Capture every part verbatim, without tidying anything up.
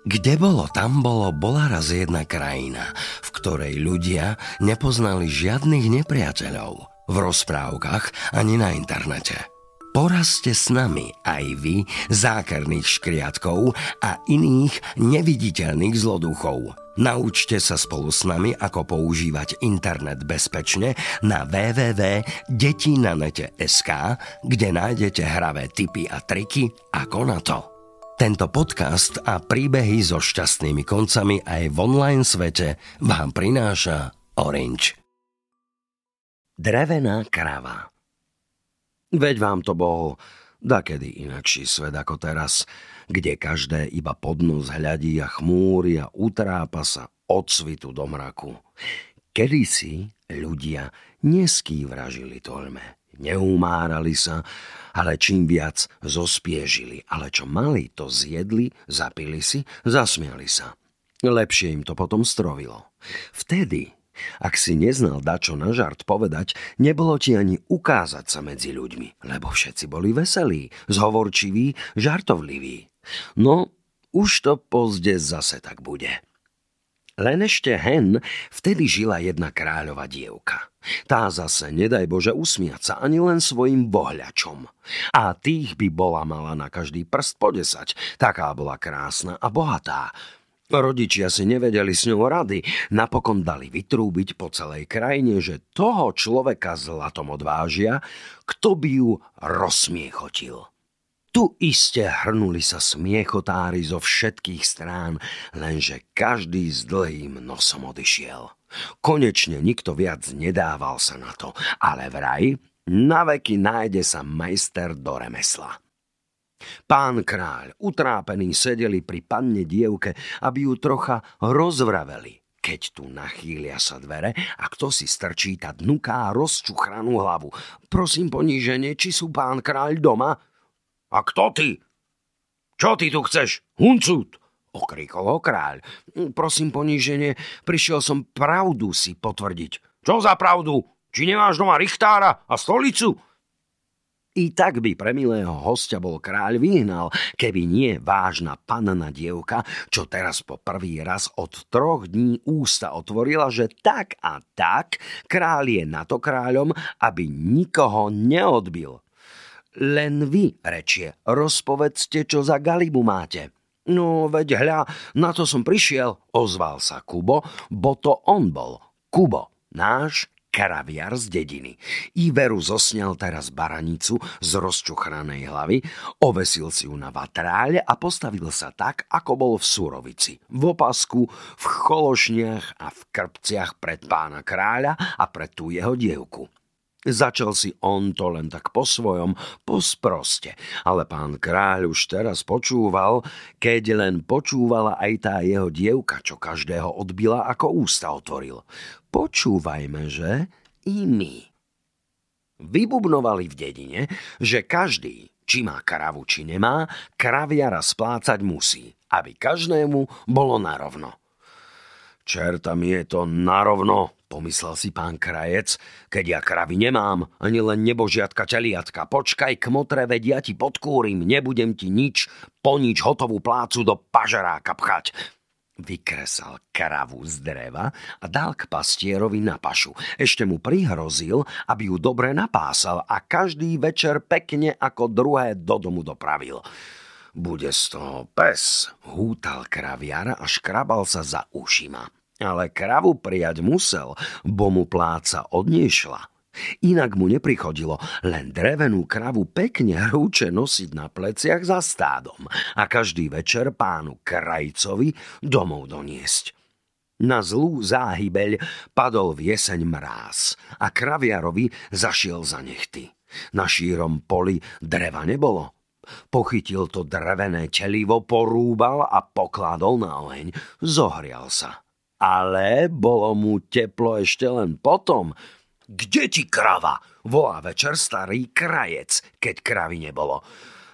Kde bolo, tam bolo, bola raz jedna krajina, v ktorej ľudia nepoznali žiadnych nepriateľov. V rozprávkach ani na internete. Porazte s nami aj vy zákerných škriatkov a iných neviditeľných zloduchov. Naučte sa spolu s nami, ako používať internet bezpečne na w w w bodka detinanete bodka es ká, kde nájdete hravé tipy a triky ako na to. Tento podcast a príbehy so šťastnými koncami aj v online svete vám prináša Orange. Drevená krava. Veď vám to bol dakedy inakší svet ako teraz, kde každé iba pod nos hľadí a chmúri a utrápa sa od svitu do mraku. Kedysi ľudia neskývražili toľme. Neumárali sa, ale čím viac zospiežili, ale čo mali, to zjedli, zapili si, zasmiali sa. Lepšie im to potom strovilo. Vtedy, ak si neznal dačo na žart povedať, nebolo ti ani ukázať sa medzi ľuďmi, lebo všetci boli veselí, zhovorčiví, žartovliví. No, už to pozde zase tak bude. Len ešte hen, vtedy žila jedna kráľova dievka. Tá zase, nedaj Bože, usmiať sa ani len svojim bohľačom. A tých by bola mala na každý prst po desať. Taká bola krásna a bohatá. Rodičia si nevedeli s ňou rady. Napokon dali vytrúbiť po celej krajine, že toho človeka zlatom odvážia, kto by ju rozsmiechotil. Tu iste hrnuli sa smiechotári zo všetkých strán, lenže každý s dlhým nosom odišiel. Konečne nikto viac nedával sa na to, ale vraj naveky nájde sa majster do remesla. Pán kráľ, utrápený, sedeli pri panne dievke, aby ju trocha rozvraveli. Keď tu nachýlia sa dvere a kto si strčí tá dnuká rozčuchranú hlavu. Prosím poníženie, či sú pán kráľ doma? A kto ty? Čo ty tu chceš? Huncút! Okríkol ho kráľ. Prosím poníženie, prišiel som pravdu si potvrdiť. Čo za pravdu? Či nemáš doma richtára a stolicu? I tak by pre milého hostia bol kráľ vyhnal, keby nie vážna panna dievka, čo teraz po prvý raz od troch dní ústa otvorila, že tak a tak kráľ je na to kráľom, aby nikoho neodbil. Len vy, rečie, rozpovedzte, čo za galibu máte. No, veď hľa, na to som prišiel, ozval sa Kubo, bo to on bol, Kubo, náš kraviar z dediny. Iveru zosňal teraz baranicu z rozčuchranej hlavy, ovesil si ju na vatráľe a postavil sa tak, ako bol v surovici, v opasku, v chološniach a v krpciach pred pána kráľa a pred tú jeho dievku. Začal si on to len tak po svojom, posproste, ale pán kráľ už teraz počúval, keď len počúvala aj tá jeho dievka, čo každého odbila, ako ústa otvoril. Počúvajme, že i my. Vybubnovali v dedine, že každý, či má kravu, či nemá, kraviara splácať musí, aby každému bolo narovno. Čerta mi je to narovno, pomyslel si pán krajec, keď ja kravy nemám, ani len nebožiatka teliatka. Počkaj, kmotre, veď ja ti podkúrim, nebudem ti nič, po nič hotovú plácu do pažeráka pchať. Vykresal kravu z dreva a dal k pastierovi na pašu. Ešte mu prihrozil, aby ju dobre napásal a každý večer pekne ako druhé do domu dopravil. Bude z toho pes, hútal kraviara a škrabal sa za ušima. Ale kravu prijať musel, bo mu pláca odniešla. Inak mu neprichodilo len drevenú kravu pekne hrúče nosiť na pleciach za stádom a každý večer pánu krajcovi domov doniesť. Na zlú záhybeľ padol v jeseň mráz a kraviarovi zašiel za nechty. Na šírom poli dreva nebolo. Pochytil to drevené telivo, porúbal a pokladol na oheň. Zohrial sa. Ale bolo mu teplo ešte len potom. Kde ti krava? Volá večer starý krajec, keď kravy nebolo.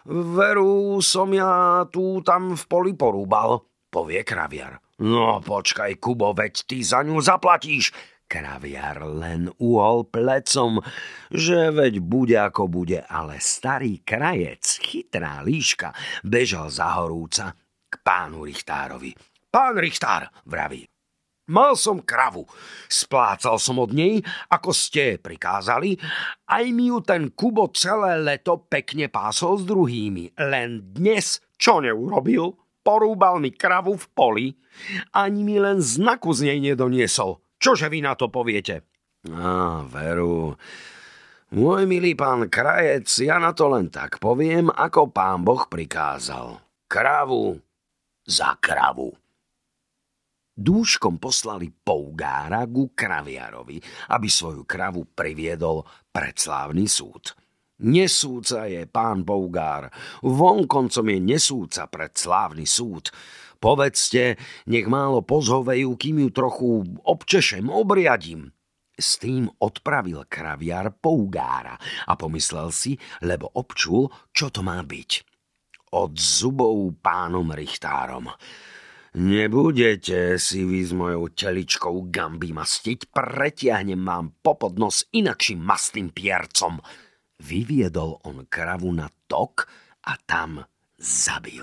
Veru som ja tu tam v poli porúbal, povie kraviar. No počkaj, Kubo, veď ty za ňu zaplatíš. Kraviar len uhol plecom, že veď bude ako bude, ale starý krajec, chytrá líška, bežal za horúca. k pánu Richtárovi. Pán Richtár, vraví, mal som kravu, splácal som od nej, ako ste prikázali, aj mi ju ten Kubo celé leto pekne pásol s druhými. Len dnes, čo neurobil? Porúbal mi kravu v poli, ani mi len znaku z nej nedoniesol. Čože vy na to poviete? Á, veru, môj milý pán krajec, ja na to len tak poviem, ako pán Boh prikázal. Kravu za kravu. Dúškom poslali pougára ku kraviarovi, aby svoju kravu priviedol pred slávny súd. Nesúca je pán pougár, vonkoncom je nesúca pred slávny súd. Povedzte, nech málo pozhovejú, kým ju trochu občešem, obriadím. S tým odpravil kraviar pougára a pomyslel si, lebo občul, čo to má byť. Od zubov pánom Richtárom. Nebudete si vy s mojou teličkou gamby mastiť, pretiahnem vám popod nos inakším mastným piercom. Vyviedol on kravu na tok a tam zabil.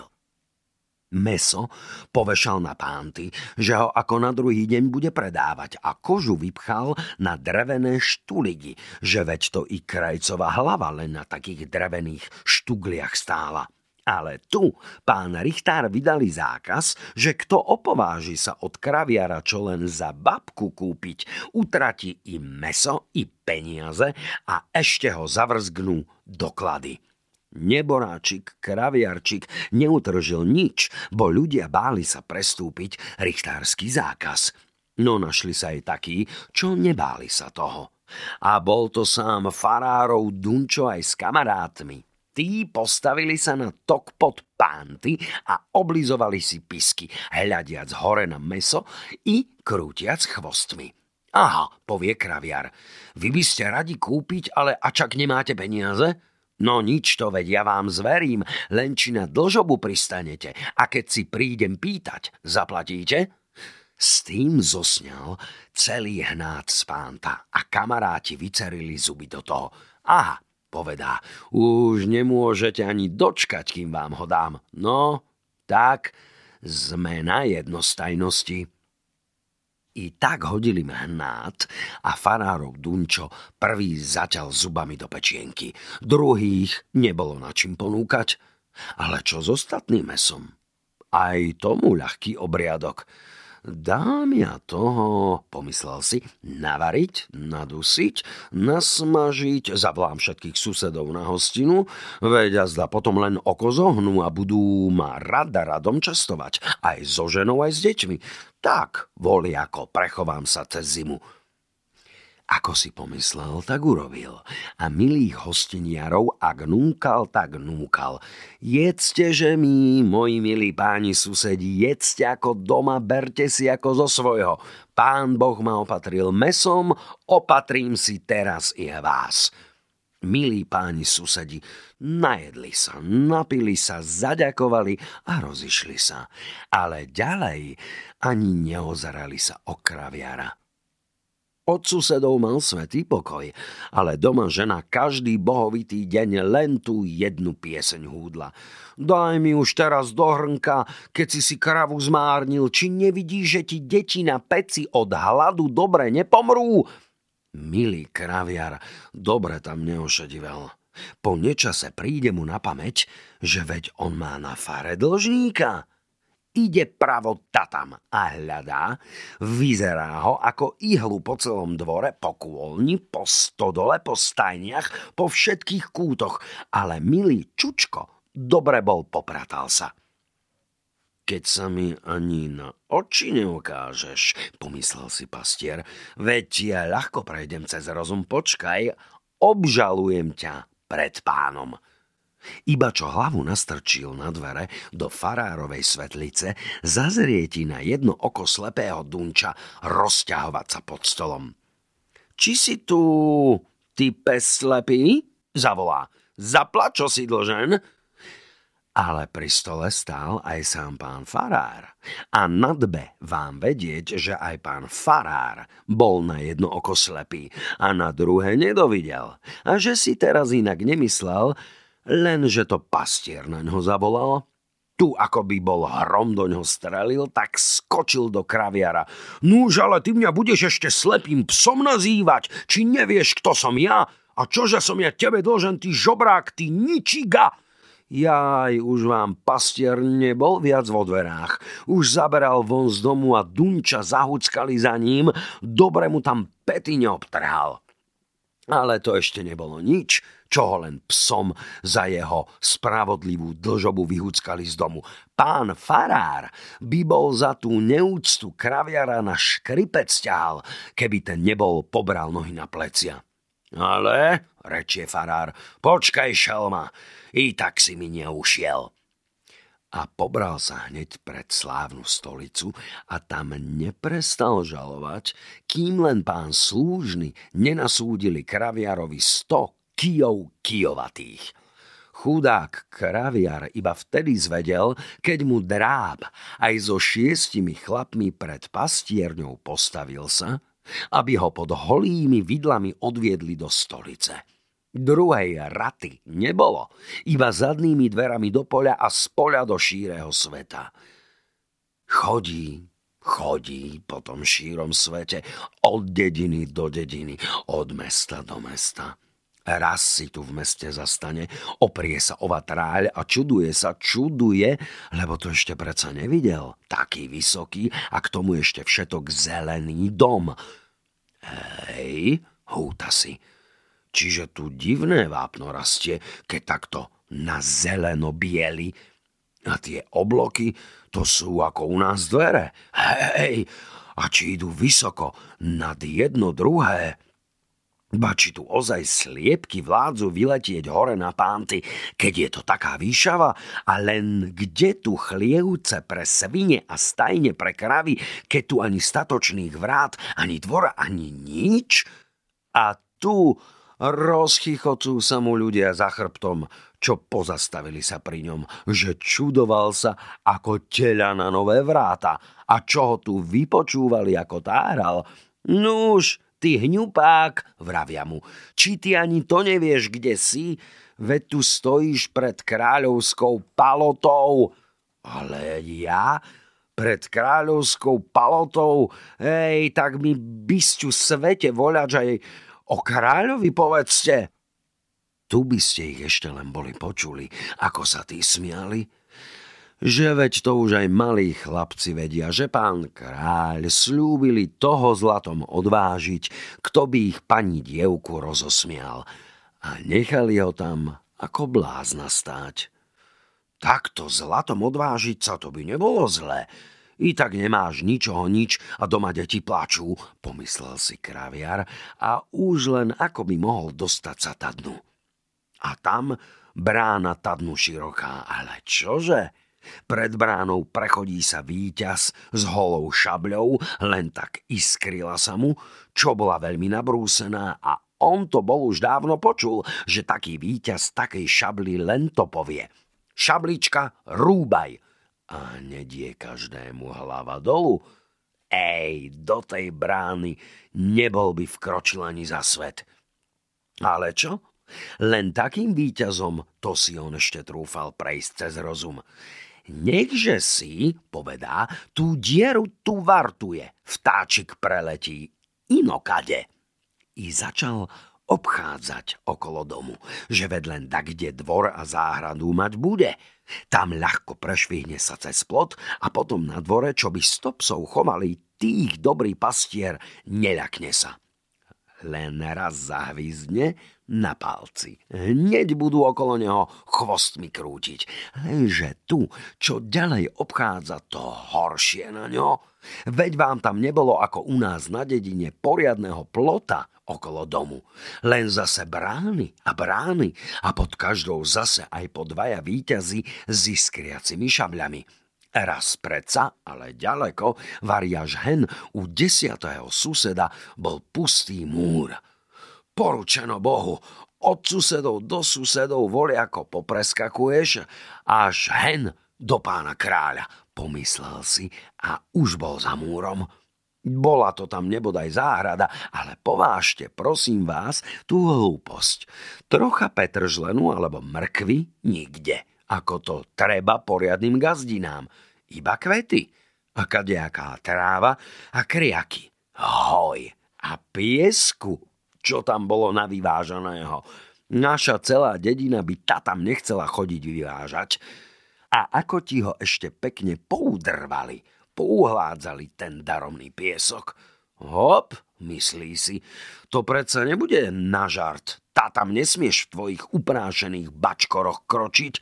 Mäso povešal na pánty, že ho ako na druhý deň bude predávať a kožu vypchal na drevené štuligy, že veď to i krajcová hlava len na takých drevených štugliach stála. Ale tu pán Richtár vydali zákaz, že kto opováži sa od kraviara čo len za babku kúpiť, utratí i mäso, i peniaze a ešte ho zavrzgnú doklady. Neboráčik, kraviarčik neutržil nič, bo ľudia báli sa prestúpiť richtársky zákaz. No našli sa aj takí, čo nebáli sa toho. A bol to sám farárov Dunčo aj s kamarátmi. Tí postavili sa na tok pod pánty a oblizovali si pisky, hľadiac hore na mäso i krútiac chvostmi. Aha, povie kraviar, vy by ste radi kúpiť, ale ačak nemáte peniaze? No nič to, veď ja vám zverím, len či na dlžobu pristanete a keď si prídem pýtať, zaplatíte? S tým zosňal celý hnát z pánta a kamaráti vycerili zuby do toho. Aha, povedá, už nemôžete ani dočkať, kým vám ho dám. No, tak sme na jednostajnosti. I tak hodili hnát a farárov Dunčo prvý zaťal zubami do pečienky. Druhých nebolo na čím ponúkať. Ale čo s ostatným mesom? Aj tomu ľahký obriadok. Dám ja toho, pomyslel si, navariť, nadusiť, nasmažiť, zavolám všetkých susedov na hostinu, veď azda potom len oko zohnú a budú ma rada radom častovať, aj so ženou, aj s deťmi. Tak, voli ako, prechovám sa cez zimu. Ako si pomyslel, tak urobil. A milých hostiniarov, ak núkal, tak núkal. Jedzte, že mi, moji milí páni susedi, jedzte ako doma, berte si ako zo svojho. Pán Boh ma opatril mesom, opatrím si teraz i vás. Milí páni susedi, najedli sa, napili sa, zaďakovali a rozišli sa. Ale ďalej ani neozerali sa o kraviara. Od susedov mal svätý pokoj, ale doma žena každý bohovitý deň len tú jednu pieseň húdla. Daj mi už teraz do hrnka, keď si si kravu zmárnil, či nevidíš, že ti deti na peci od hladu dobre nepomrú? Milý kraviar, dobre tam neošedivel. Po nečase príde mu na pamäť, že veď on má na fare dlžníka. Ide pravo tatam a hľadá, vyzerá ho ako ihlu po celom dvore, po kôlni, po stodole, po stajniach, po všetkých kútoch, ale milý Čučko dobre bol, popratal sa. Keď sa mi ani na oči neukážeš, pomyslel si pastier, veď ja ľahko prejdem cez rozum, počkaj, obžalujem ťa pred pánom. Iba čo hlavu nastrčil na dvere do farárovej svetlice, zazrie ti na jedno oko slepého Dunča rozťahovať sa pod stolom. Či si tu, ty pes slepý? Zavolá. Zaplať, čo si dlžen? Ale pri stole stál aj sám pán farár. A na dbe vám vedieť, že aj pán farár bol na jedno oko slepý a na druhé nedovidel. A že si teraz inak nemyslel, len že to pastier na ňo zavolal. Tu ako by bol hrom do ňoho strelil, tak skočil do kraviara. Núž, ale ty mňa budeš ešte slepým psom nazývať, či nevieš, kto som ja? A čože som ja tebe dlžen, ty žobrák, ty ničiga? Jaj, už vám pastier nebol viac vo dverách. Už zaberal von z domu a Dunča zahuckali za ním, dobre mu tam pety neobtrhal. Ale to ešte nebolo nič, čo ho len psom za jeho spravodlivú dlžobu vyhuckali z domu. Pán farár by bol za tú neúctu kraviara na škripec ťahal, keby ten nebol pobral nohy na plecia. Ale, rečie farár, počkaj, šelma, i tak si mi neušiel. A pobral sa hneď pred slávnu stolicu a tam neprestal žalovať, kým len pán slúžny nenasúdili kraviarovi sto kijov kijovatých. Chudák kraviar iba vtedy zvedel, keď mu dráb aj so šiestimi chlapmi pred pastierňou postavil sa, aby ho pod holými vidlami odviedli do stolice. Druhej raty nebolo, iba zadnými dverami do poľa a z poľa do šíreho sveta. Chodí, chodí po tom šírom svete od dediny do dediny, od mesta do mesta. Raz si tu v meste zastane, oprie sa o vatráľ a čuduje sa, čuduje, lebo to ešte predsa nevidel. Taký vysoký a k tomu ešte všetok zelený dom. Hej, húta si. Čiže tu divné vápno rastie, keď takto na zeleno bieli. A tie obloky, to sú ako u nás dvere. Hej, a či idú vysoko nad jedno druhé. Ba či tu ozaj sliepky vládzu vyletieť hore na pánty, keď je to taká výšava, a len kde tu chlievce pre svine a stajne pre kravy, keď tu ani statočných vrát, ani dvora, ani nič? A tu rozchychocú sa mu ľudia za chrbtom, čo pozastavili sa pri ňom, že čudoval sa ako teľa na nové vráta. A čo ho tu vypočúvali, ako táral? Nuž, ty hňupák, vravia mu, či ty ani to nevieš, kde si? Veď tu stojíš pred kráľovskou palotou. Ale ja? Pred kráľovskou palotou? Hej, tak mi bysťu svete voľač aj o kráľovi povedzte. Tu by ste ich ešte len boli počuli, ako sa tí smiali. Že veď to už aj malí chlapci vedia, že pán kráľ slúbili toho zlatom odvážiť, kto by ich pani dievku rozosmial. A nechali ho tam ako blázna stáť. Takto zlatom odvážiť sa, to by nebolo zlé. I tak nemáš ničoho nič a doma deti plačú, pomyslel si kraviar a už len ako by mohol dostať sa ta dnu. A tam brána ta dnu široká, ale čože? Pred bránou prechodí sa víťaz s holou šabľou, len tak iskrila sa mu, čo bola veľmi nabrúsená, a on to bol už dávno počul, že taký víťaz takej šabli len to povie. Šablička, rúbaj! A nedie každému hlava dolu. Ej, do tej brány nebol by vkročil ani za svet. Ale čo? Len takým víťazom to si on ešte trúfal prejsť cez rozum. Nechže si, povedá, tú dieru tu vartuje, vtáčik preletí inokade. I začal obchádzať okolo domu, že ved len tak, kde dvor a záhradu mať bude. Tam ľahko prešvihne sa cez plot a potom na dvore, čo by sto psov chovali, tých dobrý pastier neľakne sa. Len raz zahvízdne na palci. Hneď budú okolo neho chvostmi krútiť. Lenže tu, čo ďalej obchádza, to horšie na ňo. Veď vám tam nebolo ako u nás na dedine poriadneho plota okolo domu. Len zase brány a brány a pod každou zase aj po dvaja víťazi s iskriacimi šabľami. Raz predsa, ale ďaleko, variaž hen u desiatého suseda bol pustý múr. Poručeno Bohu, od susedov do susedov voliako popreskakuješ, až hen do pána kráľa, pomyslel si a už bol za múrom. Bola to tam nebodaj záhrada, ale povážte, prosím vás, tú hlúposť. Trocha petržlenu alebo mrkvy nikde. ako to treba poriadnym gazdinám. Iba kvety a kadejaká tráva a kriaky. Hoj a piesku, čo tam bolo navyvážaného. Naša celá dedina by ta tam nechcela chodiť vyvážať. A ako ti ho ešte pekne poudrvali, pouhládzali ten daromný piesok. Hop, myslí si, to predsa nebude na žart. Tá tam nesmieš v tvojich uprášených bačkoroch kročiť.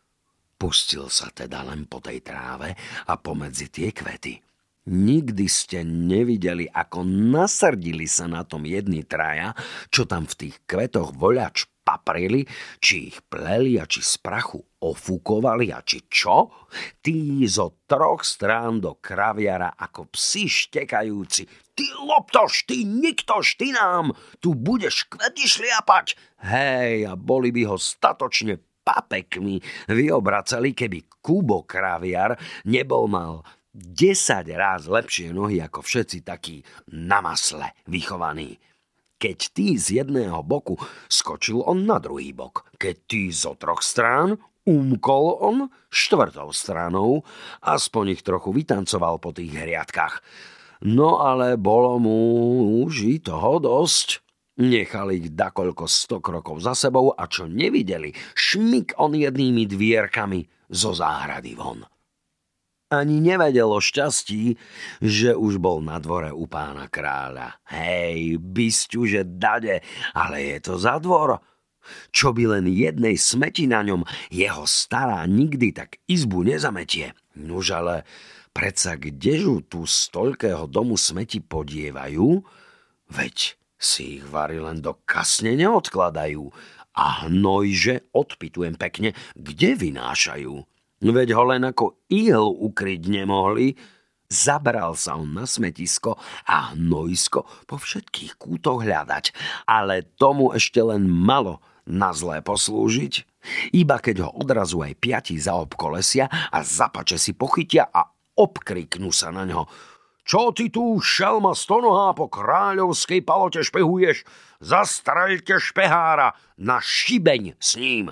Pustil sa teda len po tej tráve a pomedzi tie kvety. Nikdy ste nevideli, ako nasrdili sa na tom jedni traja, čo tam v tých kvetoch voľač paprili, či ich pleli a či z prachu ofúkovali a či čo? Tí zo troch strán do kraviara ako psi štekajúci. Ty loptoš, ty niktoš, ty nám, tu budeš kvety šliapať. Hej, a boli by ho statočne papekmi vyobracali, keby Kubo kraviar nebol mal desať ráz lepšie nohy ako všetci takí na masle vychovaní. Keď tí z jedného boku, skočil on na druhý bok. Keď tí zo troch strán, umkol on štvrtou stranou, aspoň ich trochu vytancoval po tých hriadkách. No ale bolo mu už i toho dosť. Nechali ich dakoľko sto krokov za sebou a čo nevideli, šmik on jednými dvierkami zo záhrady von. Ani nevedel o šťastí, že už bol na dvore u pána kráľa. Hej, bysťuže dade, ale je to za dvor. Čo by len jednej smeti na ňom, jeho stará nikdy tak izbu nezametie. Nuž ale predsa kdežu tu z toľkého domu smeti podievajú? Veď si ich vari len do kasne neodkladajú. A hnojže, odpytujem pekne, kde vynášajú? Veď ho len ako ihlu ukryť nemohli. Zabral sa on na smetisko a hnojsko po všetkých kútoch hľadať. Ale tomu ešte len malo na zlé poslúžiť. Iba keď ho odrazu aj piati zaobkolesia a zapače si pochytia a obkriknú sa na ňo. Čo ty tu, šelma stonohá, po kráľovskej palote špehuješ? Zastreľte špehára, na šibeň s ním.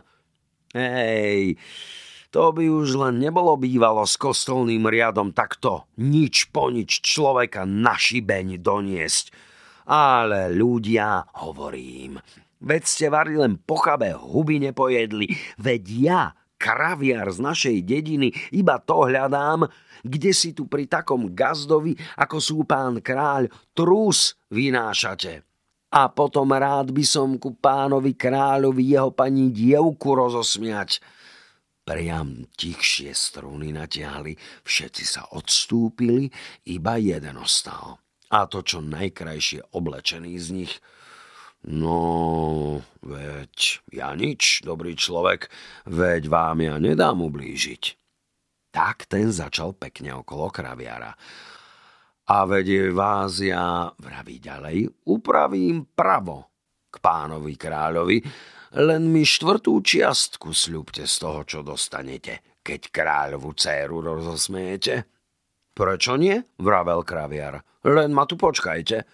Hej, to by už len nebolo bývalo s kostolným riadom takto nič po nič človeka na šibeň doniesť. Ale ľudia, hovorím, veď ste vari len pochabe huby nepojedli, veď ja, kraviar z našej dediny, iba to hľadám, kde si tu pri takom gazdovi, ako sú pán kráľ, trús vynášate. A potom rád by som ku pánovi kráľovi jeho pani dievku rozosmiať. Priam tichšie struny natiahli, všetci sa odstúpili, iba jeden ostal. A to čo najkrajšie oblečený z nich. No, veď ja nič, dobrý človek, veď vám ja nedám ublížiť. Tak ten začal pekne okolo kraviara. A veď vás ja, vraví ďalej, upravím pravo k pánovi kráľovi, len mi štvrtú čiastku sľubte z toho, čo dostanete, keď kráľovú dcéru rozosmejete. Prečo nie? Vravel kraviar. Len ma tu počkajte.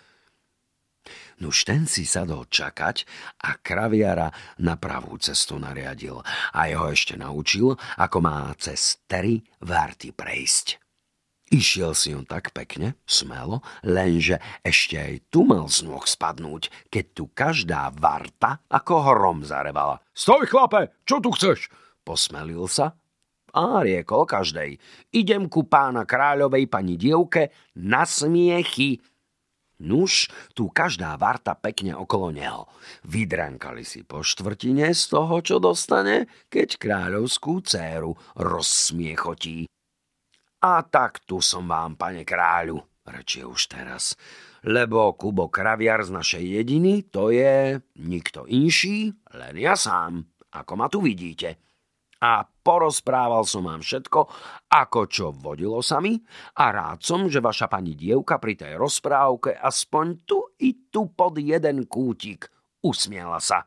Nuž ten si sadol čakať a kraviara na pravú cestu nariadil a jeho ešte naučil, ako má cez tri varty prejsť. Išiel si on tak pekne, smelo, lenže ešte aj tu mal z nôh spadnúť, keď tu každá varta ako hrom zarevala. Stoj, chlape, čo tu chceš? Posmelil sa a riekol každej. Idem ku pána kráľovej pani dievke na smiechy. Nuž, tu každá varta pekne okolo neho. Vydrankali si po štvrtine z toho, čo dostane, keď kráľovskú dcéru rozsmiechotí. A tak tu som vám, pane kráľu, rečie už teraz, lebo Kubo kraviar z našej dediny, to je nikto inší, len ja sám, ako ma tu vidíte. A porozprával som vám všetko, ako čo vodilo sa mi, a rád som, že vaša pani dievka pri tej rozprávke aspoň tu i tu pod jeden kútik usmiala sa.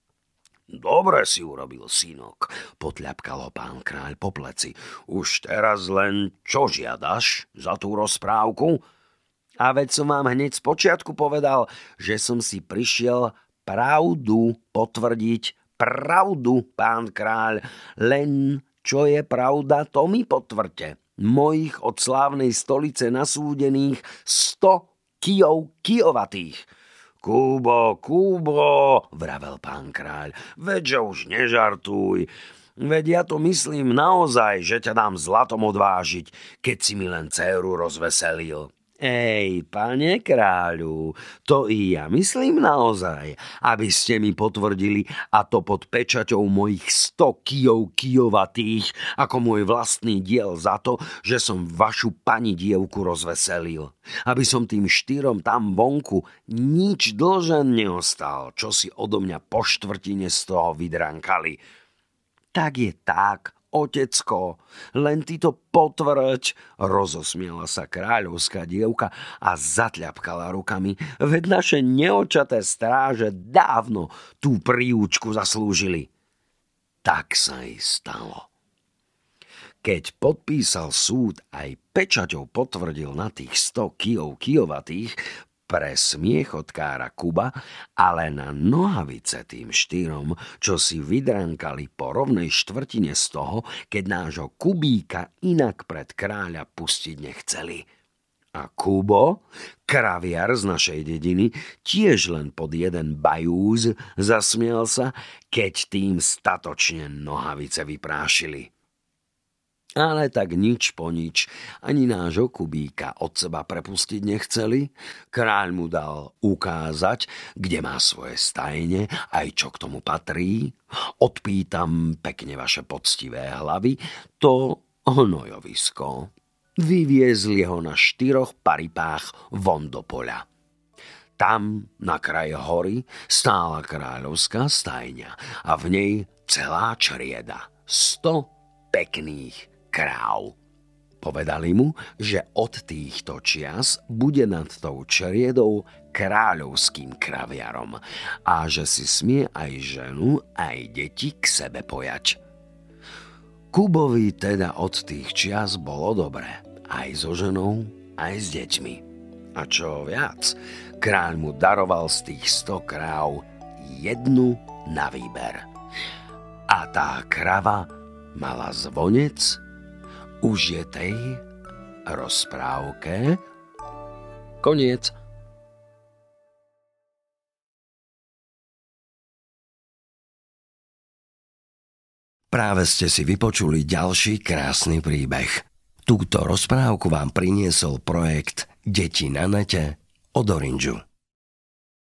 Dobre si urobil, synok, potľapkal ho pán kráľ po pleci. Už teraz len čo žiadaš za tú rozprávku? A veď som vám hneď z počiatku povedal, že som si prišiel pravdu potvrdiť. Pravdu, pán kráľ, len Čo je pravda, to mi potvrďte. Mojich od slávnej stolice nasúdených sto kijov kijovatých. Kubo, Kubo, vravel pán kráľ, veď už nežartuj. Veď ja to myslím naozaj, že ťa dám zlatom odvážiť, keď si mi len dcéru rozveselil. Ej, pane kráľu, to i ja myslím naozaj, aby ste mi potvrdili, a to pod pečaťou mojich sto kijov kijovatých, ako môj vlastný diel za to, že som vašu pani dievku rozveselil. Aby som tým štyrom tam vonku nič dlžen neostal, čo si odo mňa po štvrtine z toho vydrankali. Tak je tak, otecko, len ty to potvrď, rozosmiela sa kráľovská dievka a zatľapkala rukami, veď naše neočaté stráže dávno tú príučku zaslúžili. Tak sa i stalo. Keď podpísal súd aj pečaťou potvrdil na tých sto kijov kijovatých, pre smiech od kára Kuba, ale na nohavice tým štyrom, čo si vydrankali po rovnej štvrtine z toho, keď nášho Kubíka inak pred kráľa pustiť nechceli. A Kubo, kraviar z našej dediny, tiež len pod jeden bajúz zasmiel sa, keď tým statočne nohavice vyprášili. Ale tak nič po nič, ani nášho Kubíka od seba prepustiť nechceli. Kráľ mu dal ukázať, kde má svoje stajne, aj čo k tomu patrí. Odpýtam pekne vaše poctivé hlavy, to hnojovisko. Vyviezli ho na štyroch paripách von do poľa. Tam, na kraji hory, stála kráľovská stajňa a v nej celá črieda. Sto pekných kráv. Povedali mu, že od týchto čias bude nad tou čriedou kráľovským kraviarom a že si smie aj ženu, aj deti k sebe pojať. Kubovi teda od tých čias bolo dobre, aj so ženou, aj s deťmi. A čo viac, kráľ mu daroval z tých sto kráv jednu na výber. A tá krava mala zvonec. Už je tej rozprávke koniec. Práve ste si vypočuli ďalší krásny príbeh. Túto rozprávku vám priniesol projekt Deti na nete od Orangeu.